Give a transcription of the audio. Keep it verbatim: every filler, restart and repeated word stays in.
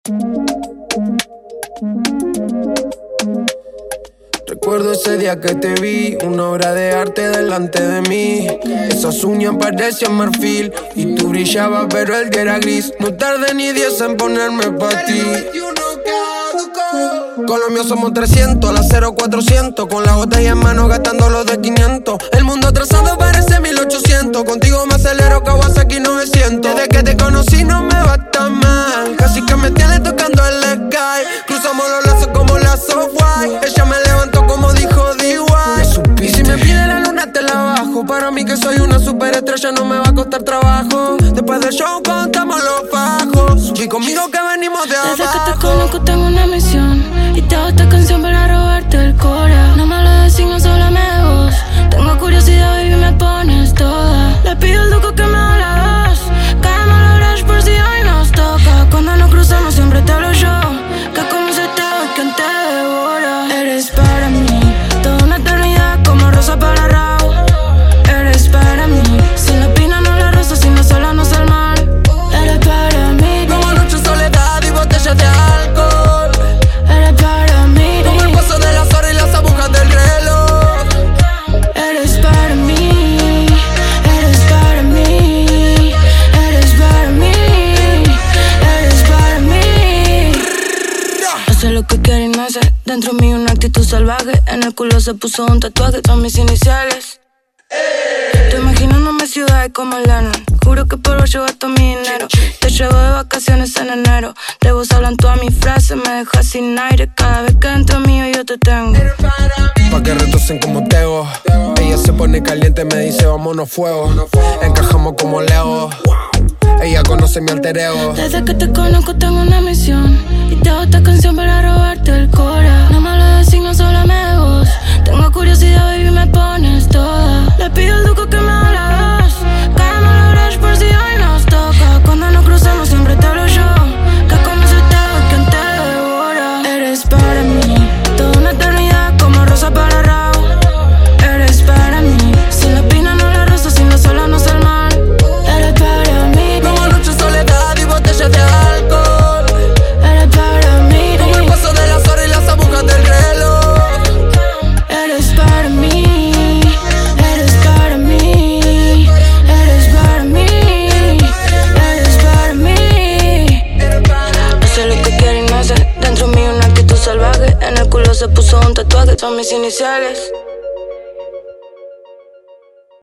Recuerdo ese día que te vi, una obra de arte delante de mí. Esas uñas parecían marfil y tú brillabas pero el día era gris. No tardé ni diez en ponerme pa' ti. Con los míos somos trescientos, a la cero cuatrocientos. Con la botella en mano gastando los de quinientos. El mundo atrasado parece mil ochocientos. Contigo me acelero Kawasaki novecientos. Desde que te conocí no me va tan mal. Casi que me tienes tocando el sky. Cruzamos los lazos como lazos guay. Ella me levantó como dijo D Y. Y si me pide la luna te la bajo. Para mí que soy una superestrella no me va a costar trabajo. Después del show contamos los fajos. Y conmigo que venimos de abajo. Desde que te conozco tengo una misión y te hago esta canción para robarte el cora. No me lo designo, solo me voz. Tengo curiosidad, baby, me pones toda. Le pido al duco que me haga la dos. Caemos a la rush por si hoy nos toca. Cuando nos cruzamos siempre te hablo yo. Que como se te va, quien te devora. Eres para mí, toda una eternidad como rosa para Raúl. Eres para mí, sin la espina no la rosa, sin la sola no sale mal. Eres para mí, como noche soledad y botellas de alcohol. Eres para mí, como el paso de las horas y las agujas del reloj. Eres para mí, eres para mí, eres para mí, eres para mí. Hace lo que quiere y no hace. Dentro mío una actitud salvaje. En el culo se puso un tatuaje, son mis iniciales. Te imaginándome ciudades como Lennon. Juro que por vos llevo todo mi dinero. Te llevo de vacaciones en enero. De vos hablan todas mis frases, me dejas sin aire. Cada vez que dentro mío yo te tengo. Pa' que retocen como Tego. Ella se pone caliente, me dice vámonos fuego. Encajamos como Lego. Ella conoce mi alter ego. Desde que te conozco tengo una misión y te hago esta canción para robarte el cora. No me lo designo, solo me voz. Tengo curiosidad, baby, me pones toda. Le pido al duco que me haga la dos. Caemos a la rush por si hoy nos toca. Cuando nos cruzamos siempre te hablo yo. Que como se te va, quien te devora. Eres para mí, toda una eternidad como rosa para Raúl. Eres para mí, sin la espina no la rosa, sin la sola no sale mal. Eres para mí, como noche soledad y botellas de alcohol. eres para mí, como el paso de las horas y las agujas del reloj. eres para mí, eres para mí, eres para mí, eres para mí. Hace lo que quiere y no hace. Dentro mío una actitud salvaje. En el culo se puso un tatuaje, son mis iniciales.